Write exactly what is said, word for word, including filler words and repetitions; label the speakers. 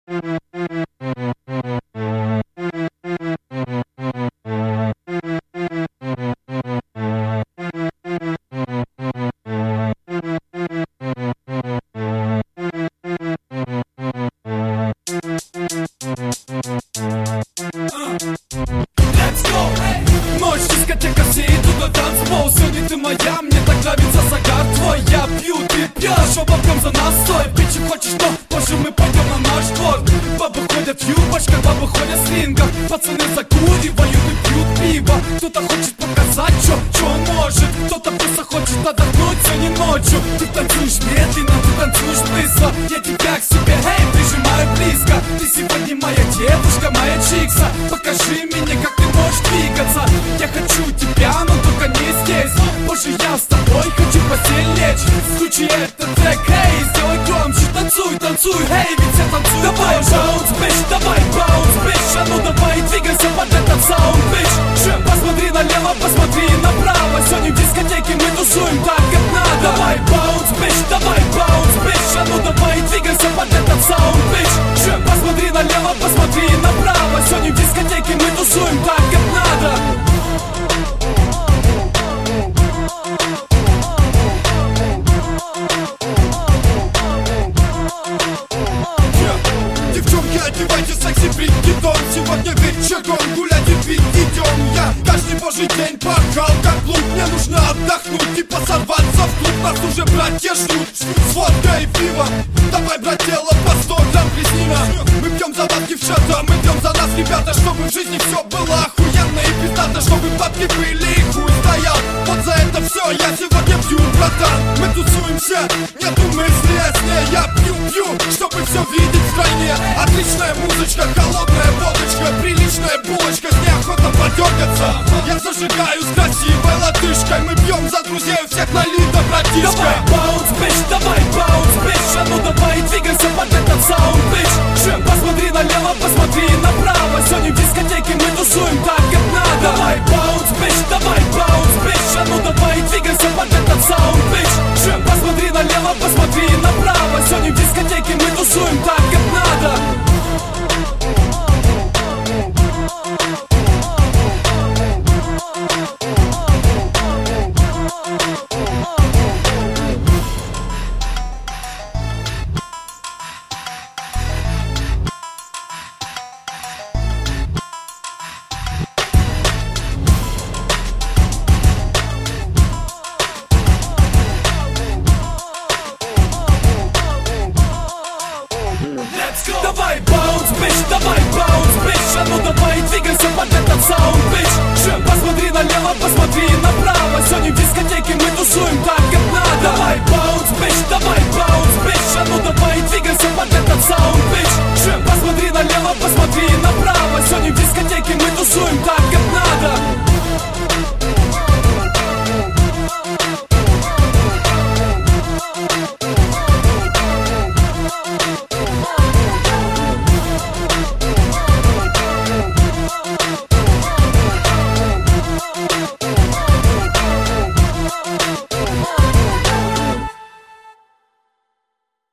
Speaker 1: Ночь, дискотека, все идут на танцпол. Сегодня ты моя, мне так нравится загар твой. Я пью, ты пьешь, оба пьем за нас. Стой, бичи, хочешь, но позже мы пойдем на наш двор. Бабы ходят в юбочках, бабы ходят в слингах. Пацаны закуривают и пьют пиво. Кто-то хочет показать, что, что он может. Кто-то просто хочет отдохнуть сегодня ночью. Ты танцуешь медленно, ты танцуешь быстро. Я тебя к себе, эй, прижимаю близко. Ты сегодня моя девушка, моя чикса. Покажи мне, как ты можешь двигаться. Я хочу тебя, но только не здесь. Позже я с тобой хочу в постель лечь. Включи этот трек, эй, сделай громче. Танцуй, танцуй, эй, ведь я танцую. Давай баунс, бич, давай баунс, бич. А ну давай, двигайся под этот саунд, бич. Посмотри налево, посмотри направо. Сегодня в дискотеке мы тусуем так, как надо. Давай баунс, бич, давай баунс, бич. А ну давай, двигайся под этот саунд, бич. Посмотри налево, посмотри направо. Сегодня в дискотеке мы тусуем так, как надо.
Speaker 2: Девчонки, одевайте секси бригетон. Сегодня вечером гулять и пить идем. Я каждый божий день пахал как лук. Мне нужно отдохнуть и посорваться в клуб. Нас уже братья ждут с водкой и пивом. Давай, брат, дело по сто грамм приснина. Мы пьем за вас, девчата, мы пьем за нас, ребята. Чтобы в жизни все было охуенно и пиздато. Чтобы бабки были и хуй стоял. Вот за это все я сегодня пью, братан. Мы тусуемся, нету мысли о сне. Я пью, пью, чтобы все видеть в стране. Отличная музычка, холодная водочка, приличная булочка, с неохота подергаться. Я зажигаю с красивой латышкой. Мы пьем за друзей, у всех налито, братишка.
Speaker 1: Давай баунс, бич, давай баунс, бич. А ну давай, двигайся под этот саунд, бич. Посмотри налево, посмотри направо. Сегодня в дискотеке мы тусуем так, как надо. Давай баунс, бич, давай баунс, бич. А ну давай, двигайся под этот саунд, бич. Посмотри налево, посмотри направо. Сегодня в дискотеке мы тусуем так, как надо. Давай баунс, бич, давай баунс, бич. А ну давай, двигайся под этот саунд, бич. Посмотри налево, посмотри направо. Сегодня в дискотеке мы тусуем так,